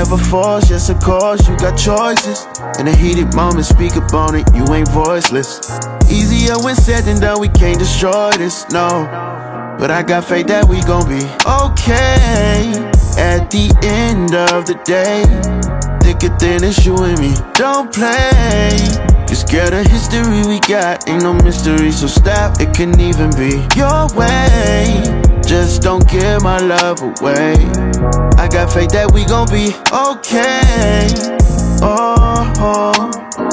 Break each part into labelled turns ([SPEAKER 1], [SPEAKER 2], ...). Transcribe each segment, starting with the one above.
[SPEAKER 1] Never force, yes of course, you got choices. In a heated moment, speak up on it, you ain't voiceless. Easier when said than done, we can't destroy this, no. But I got faith that we gon' be okay. At the end of the day, thicker than it's you and me, don't play. You're scared of history we got, ain't no mystery, so stop, it can even be your way. Just don't give my love away. I got faith that we gon' be okay. Oh,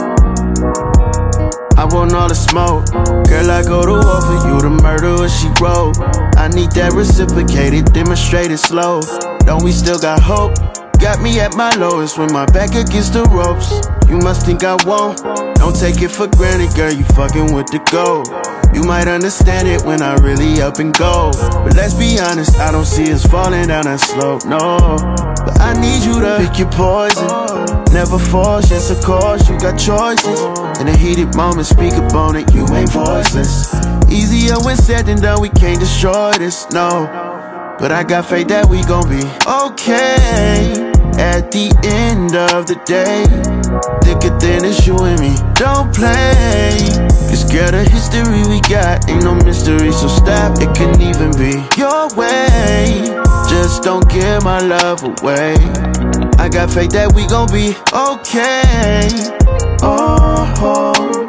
[SPEAKER 1] I want all the smoke. Girl, I go to war for you, the murderer she wrote. I need that reciprocated, demonstrated slow. Don't we still got hope? Got me at my lowest when my back against the ropes. You must think I won't. Don't take it for granted, girl, you fucking with the gold. You might understand it when I really up and go. But let's be honest, I don't see us falling down that slope, no. But I need you to pick your poison. Never force, yes of course, you got choices. In a heated moment, speak up on it, you ain't voiceless. Easier when said than done, we can't destroy this, no. But I got faith that we gon' be okay. At the end of the day, thicker than it's you and me, don't play. You're scared of history we got, ain't no mystery, so stop, it can even be your way. Just don't give my love away. I got faith that we gon' be okay. Oh.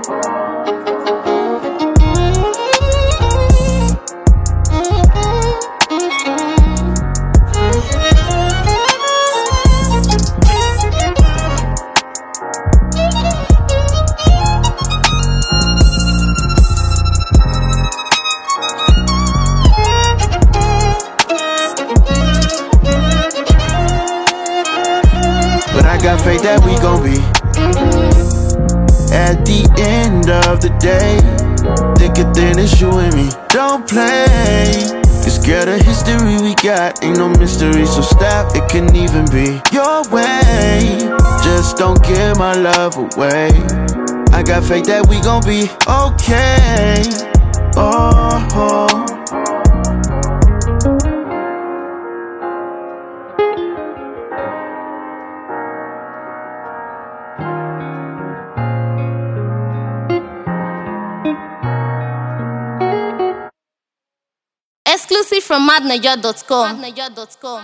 [SPEAKER 1] I got faith that we gon' be at the end of the day, thicker than it's you and me, don't play. You're scared of history we got, ain't no mystery, so stop, it can even be your way. Just don't give my love away. I got faith that we gon' be okay. Oh.
[SPEAKER 2] Exclusive from madnaja.com.